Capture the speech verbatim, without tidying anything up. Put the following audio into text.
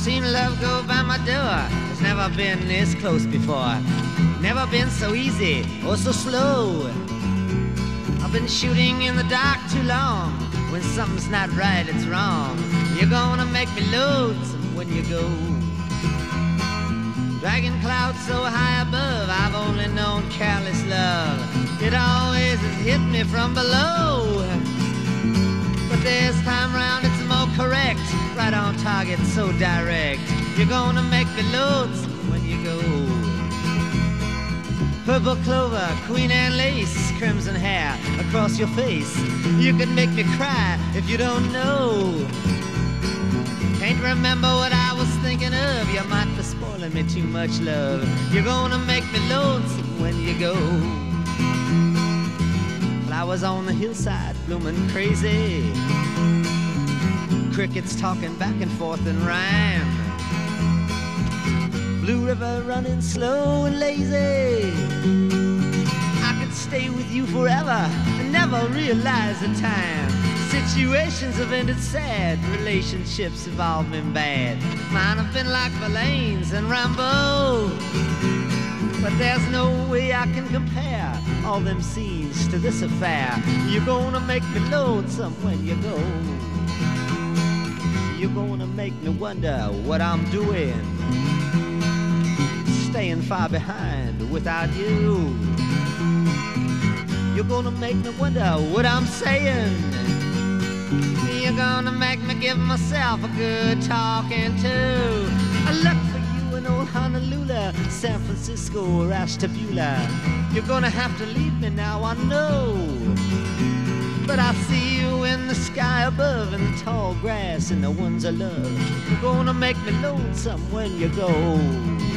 seen love go by my door. It's never been this close before. Never been so easy or so slow. I've been shooting in the dark too long. When something's not right, it's wrong. You're gonna make me lonesome when you go. Dragging clouds so high above, I've only known careless love. It always has hit me from below. But this time round it's more correct. Right on target, so direct. You're gonna make me lonesome when you go. Purple clover, queen and lace, crimson hair across your face. You could make me cry if you don't know. Can't remember what I was thinking of. You might be spoiling me too much, love. You're gonna make me lonesome when you go. Flowers on the hillside blooming crazy. Crickets talking back and forth in rhyme. Blue river running slow and lazy. I could stay with you forever and never realize the time. Situations have ended sad, relationships have all been bad. Mine have been like Verlaine's and Rambo. But there's no way I can compare all them scenes to this affair. You're gonna make me lonesome when you go. You're gonna make me wonder what I'm doing, staying far behind without you. You're gonna make me wonder what I'm saying. You're gonna make me give myself a good talking to. I look for you in old Honolulu, San Francisco, or Ashtabula. You're gonna have to leave me now, I know. But I see you in the sky above, in the tall grass and the ones I love. You're gonna make me lonesome when you go.